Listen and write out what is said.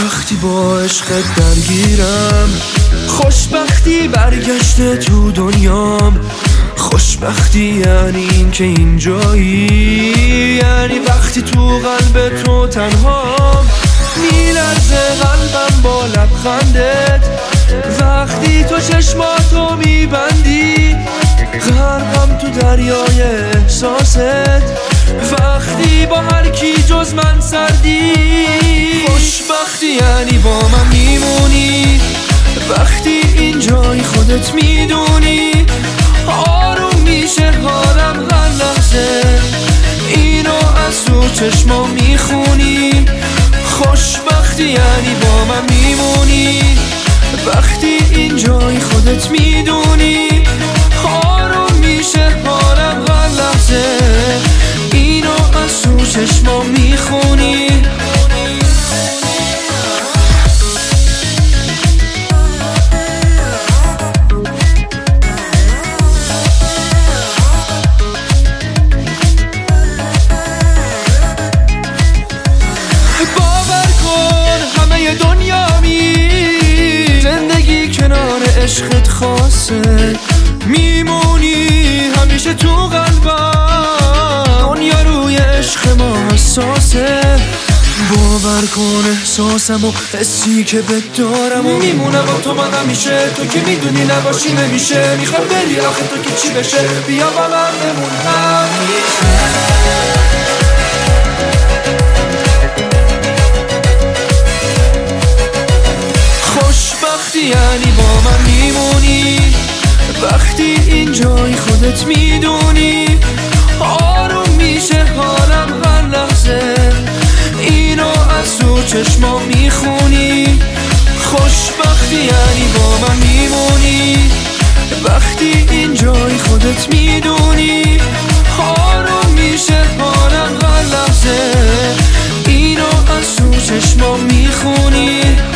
وقتی با عشقت درگیرم، خوشبختی برگشته تو دنیام. خوشبختی یعنی این که اینجایی، یعنی وقتی تو قلب تو تنهام. میلرزه قلبم با لبخندت، وقتی تو چشماتو میبندی. غرقم تو دریای احساست، وقتی با هر کی جز من سردی. خوشبختی یعنی با من میمونی، وقتی اینجای خودت میدونی. آروم میشه حالم هر لحظه، اینو از تو چشما میخونی. خوشبختی یعنی با من میمونی، وقتی اینجای خودت میدونی. آروم میشه حالم هر لحظه، اینو از تو چشما میخونی. عشقت خاصه، میمونی همیشه تو قلبم. دنیا روی عشق ما حساسه، باور کن احساسم و حسی که بهت دارم و میمونم با تو من همیشه. تو که میدونی نباشی نمیشه، میخوام بری آخه تو که چی بشه. بیا با من بمون همیشه. خوشبختی یعنی با من میمونی، وقتی اینجای خودت میدونی. آروم میشه حالم هر لحظه، اینو از تو چشما میخونی. خوشبختی یعنی با من میمونی، وقتی اینجای خودت میدونی. آروم میشه حالم هر لحظه، اینو از تو چشما میخونی.